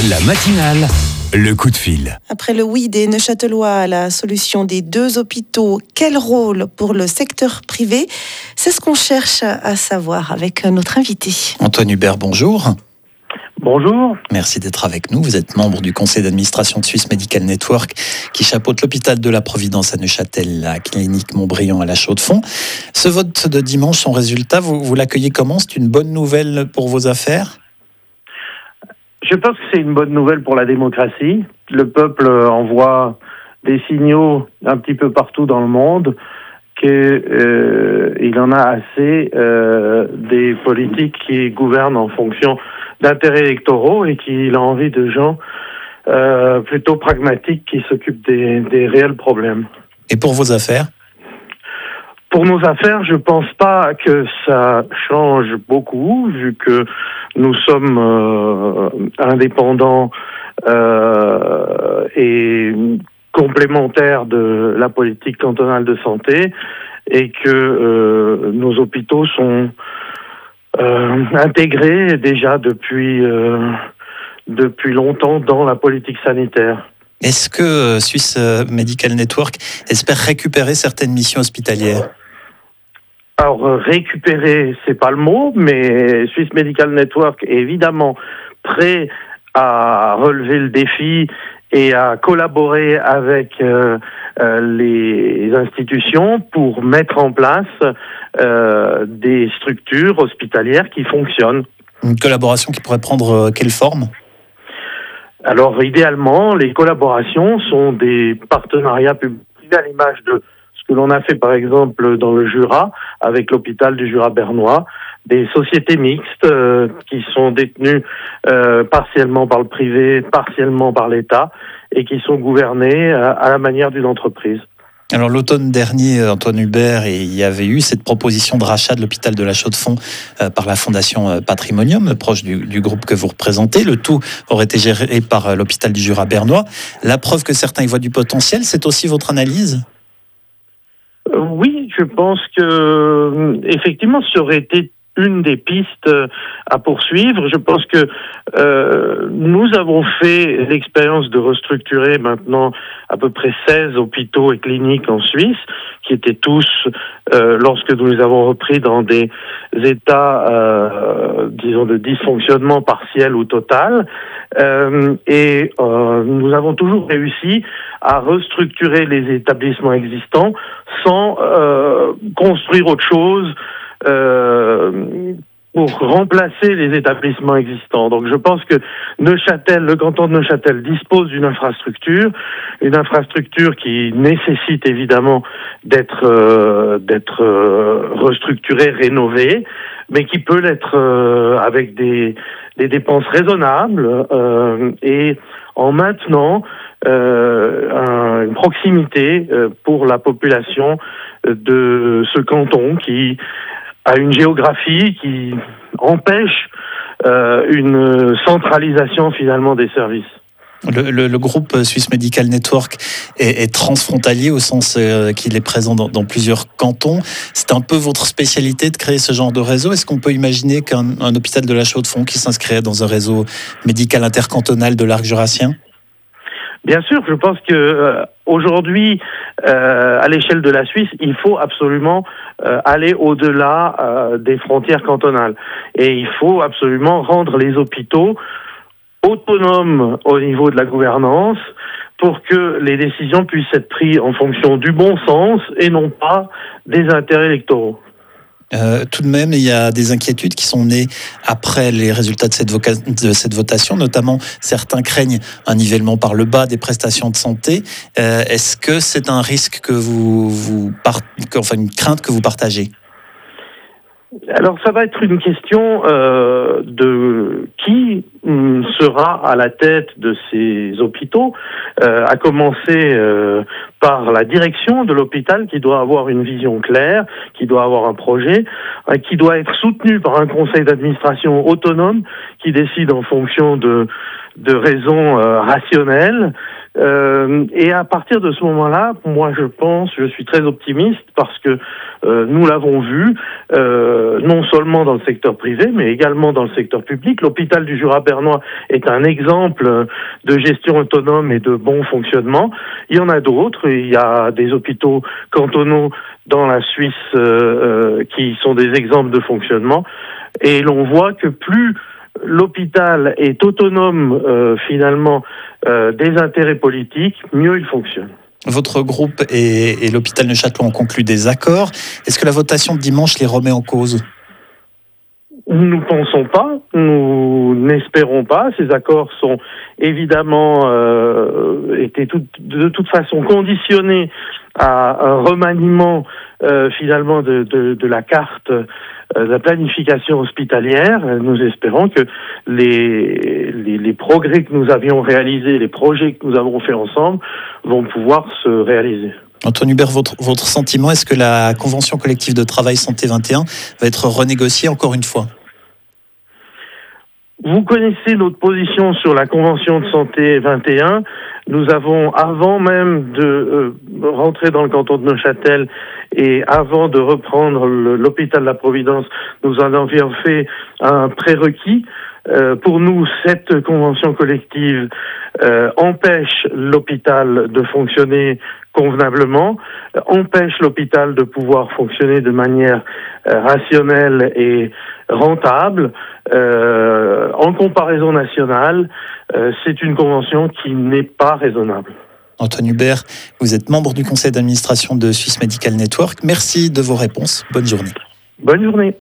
La matinale, le coup de fil. Après le oui des Neuchâtelois à la solution des 2 hôpitaux, quel rôle pour le secteur privé? C'est ce qu'on cherche à savoir avec notre invité. Antoine Hubert, bonjour. Bonjour. Merci d'être avec nous. Vous êtes membre du conseil d'administration de Swiss Medical Network qui chapeaute l'hôpital de la Providence à Neuchâtel, la clinique Montbriand à la Chaux-de-Fonds. Ce vote de dimanche, son résultat, vous l'accueillez comment? C'est une bonne nouvelle pour vos affaires? Je pense que c'est une bonne nouvelle pour la démocratie. Le peuple envoie des signaux un petit peu partout dans le monde qu'il en a assez des politiques qui gouvernent en fonction d'intérêts électoraux et qu'il a envie de gens plutôt pragmatiques qui s'occupent des réels problèmes. Et pour vos affaires? Pour nos affaires, je pense pas que ça change beaucoup, vu que nous sommes indépendants et complémentaires de la politique cantonale de santé, et que nos hôpitaux sont intégrés déjà depuis longtemps dans la politique sanitaire. Est-ce que Swiss Medical Network espère récupérer certaines missions hospitalières? Alors, récupérer, c'est pas le mot, mais Swiss Medical Network est évidemment prêt à relever le défi et à collaborer avec les institutions pour mettre en place des structures hospitalières qui fonctionnent. Une collaboration qui pourrait prendre quelle forme? Alors, idéalement, les collaborations sont des partenariats publics à l'image de ce que l'on a fait, par exemple, dans le Jura, avec l'hôpital du Jura bernois, des sociétés mixtes qui sont détenues partiellement par le privé, partiellement par l'État, et qui sont gouvernées à la manière d'une entreprise. Alors l'automne dernier, Antoine Hubert, il y avait eu cette proposition de rachat de l'hôpital de la Chaux-de-Fonds par la fondation Patrimonium, proche du groupe que vous représentez. Le tout aurait été géré par l'hôpital du Jura bernois. La preuve que certains y voient du potentiel, c'est aussi votre analyse? Oui, je pense que effectivement, ça aurait été une des pistes à poursuivre. Je pense que nous avons fait l'expérience de restructurer maintenant à peu près 16 hôpitaux et cliniques en Suisse, qui étaient tous, lorsque nous les avons repris dans des états, disons, de dysfonctionnement partiel ou total. Et nous avons toujours réussi à restructurer les établissements existants sans construire autre chose pour remplacer les établissements existants. Donc je pense que Neuchâtel, le canton de Neuchâtel dispose d'une infrastructure qui nécessite évidemment d'être restructurée, rénovée, mais qui peut l'être avec des dépenses raisonnables et en maintenant une proximité pour la population de ce canton qui a une géographie qui empêche une centralisation finalement des services. Le groupe Swiss Medical Network est transfrontalier au sens qu'il est présent dans plusieurs cantons. C'est un peu votre spécialité de créer ce genre de réseau. Est-ce qu'on peut imaginer qu'un hôpital de la Chaux-de-Fonds qui s'inscrirait dans un réseau médical intercantonal de l'arc jurassien? Bien sûr, je pense que aujourd'hui, à l'échelle de la Suisse, il faut absolument aller au-delà des frontières cantonales. Et il faut absolument rendre les hôpitaux autonomes au niveau de la gouvernance pour que les décisions puissent être prises en fonction du bon sens et non pas des intérêts électoraux. Tout de même, il y a des inquiétudes qui sont nées après les résultats de cette votation, notamment certains craignent un nivellement par le bas des prestations de santé. Est-ce que c'est un risque que une crainte que vous partagez? Alors ça va être une question de qui sera à la tête de ces hôpitaux, à commencer par la direction de l'hôpital qui doit avoir une vision claire, qui doit avoir un projet, qui doit être soutenu par un conseil d'administration autonome qui décide en fonction de raisons rationnelles, Et à partir de ce moment-là, moi je suis très optimiste parce que nous l'avons vu, non seulement dans le secteur privé, mais également dans le secteur public. L'hôpital du Jura bernois est un exemple de gestion autonome et de bon fonctionnement. Il y en a d'autres. Il y a des hôpitaux cantonaux dans la Suisse qui sont des exemples de fonctionnement. Et l'on voit que plus l'hôpital est autonome finalement des intérêts politiques, mieux il fonctionne. Votre groupe et l'hôpital Neuchâtelois ont conclu des accords. Est-ce que la votation de dimanche les remet en cause ? Nous ne pensons pas, nous n'espérons pas. Ces accords sont évidemment étaient de toute façon conditionnés à un remaniement finalement de la carte de la planification hospitalière. Nous espérons que les progrès que nous avions réalisés, les projets que nous avons faits ensemble vont pouvoir se réaliser. Antoine Hubert, votre sentiment, est-ce que la convention collective de travail Santé 21 va être renégociée encore une fois ? Vous connaissez notre position sur la convention de santé 21. Nous avons, avant même de rentrer dans le canton de Neuchâtel et avant de reprendre l'hôpital de la Providence, nous en avions fait un prérequis. Pour nous, cette convention collective empêche l'hôpital de fonctionner convenablement, empêche l'hôpital de pouvoir fonctionner de manière rationnelle et rentable. En comparaison nationale, c'est une convention qui n'est pas raisonnable. Antoine Hubert, vous êtes membre du conseil d'administration de Swiss Medical Network. Merci de vos réponses. Bonne journée. Bonne journée.